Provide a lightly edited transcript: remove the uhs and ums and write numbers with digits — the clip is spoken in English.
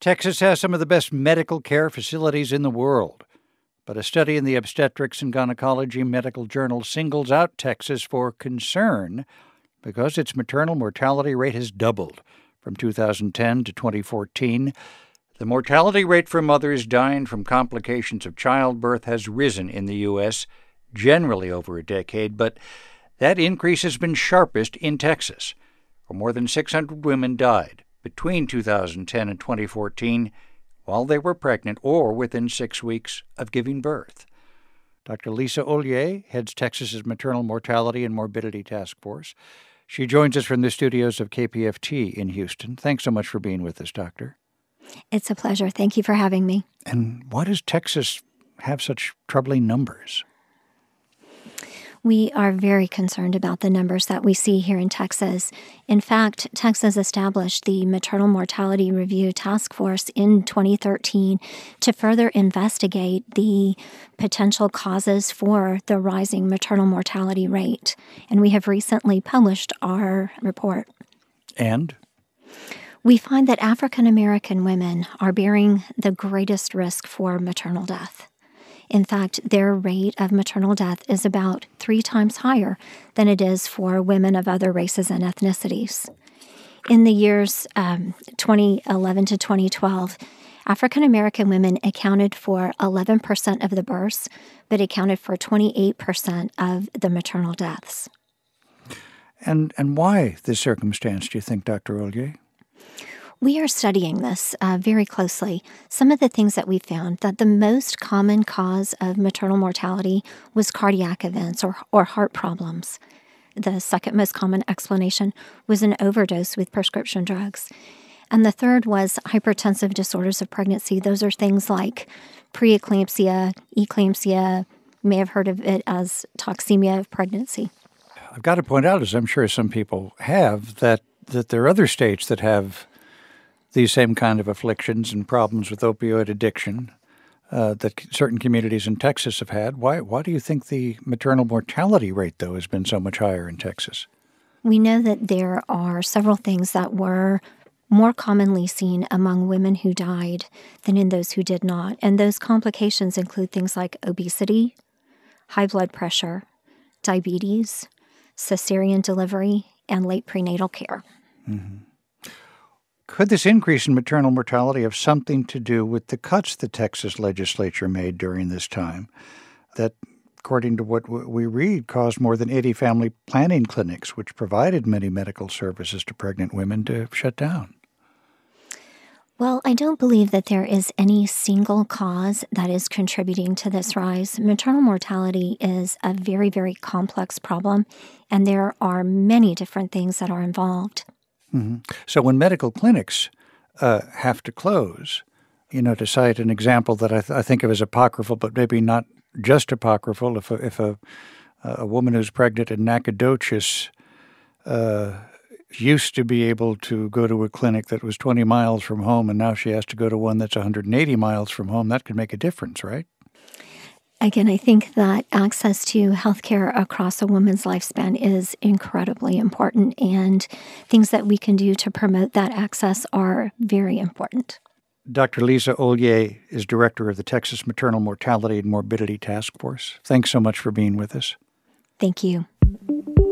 Texas has some of the best medical care facilities in the world, but a study in the Obstetrics and Gynecology Medical Journal singles out Texas for concern because its maternal mortality rate has doubled from 2010 to 2014. The mortality rate for mothers dying from complications of childbirth has risen in the U.S. generally over a decade, but that increase has been sharpest in Texas, where more than 600 women died between 2010 and 2014 while they were pregnant or within 6 weeks of giving birth. Dr. Lisa Ollier heads Texas's Maternal Mortality and Morbidity Task Force. She joins us from the studios of KPFT in Houston. Thanks so much for being with us, Doctor. It's a pleasure. Thank you for having me. And why does Texas have such troubling numbers? We are very concerned about the numbers that we see here in Texas. In fact, Texas established the Maternal Mortality Review Task Force in 2013 to further investigate the potential causes for the rising maternal mortality rate. And we have recently published our report. And? We find that African American women are bearing the greatest risk for maternal death. In fact, their rate of maternal death is about 3 times higher than it is for women of other races and ethnicities. In the years 2011 to 2012, African American women accounted for 11% of the births, but accounted for 28% of the maternal deaths. And why this circumstance, do you think, Dr. Ollier? We are studying this very closely. Some of the things that we found, that the most common cause of maternal mortality was cardiac events or heart problems. The second most common explanation was an overdose with prescription drugs. And the third was hypertensive disorders of pregnancy. Those are things like preeclampsia, eclampsia. You may have heard of it as toxemia of pregnancy. I've got to point out, as I'm sure some people have, that there are other states that have these same kind of afflictions and problems with opioid addiction that certain communities in Texas have had. Why do you think the maternal mortality rate, though, has been so much higher in Texas? We know that there are several things that were more commonly seen among women who died than in those who did not. And those complications include things like obesity, high blood pressure, diabetes, cesarean delivery, and late prenatal care. Mm-hmm. Could this increase in maternal mortality have something to do with the cuts the Texas legislature made during this time that, according to what we read, caused more than 80 family planning clinics, which provided many medical services to pregnant women, to shut down? Well, I don't believe that there is any single cause that is contributing to this rise. Maternal mortality is a very, very complex problem, and there are many different things that are involved. Mm-hmm. So when medical clinics have to close, to cite an example that I think of as apocryphal, but maybe not just apocryphal, if a woman who's pregnant in Nacogdoches used to be able to go to a clinic that was 20 miles from home, and now she has to go to one that's 180 miles from home, that could make a difference, right? Again, I think that access to healthcare across a woman's lifespan is incredibly important, and things that we can do to promote that access are very important. Dr. Lisa Ollier is director of the Texas Maternal Mortality and Morbidity Task Force. Thanks so much for being with us. Thank you.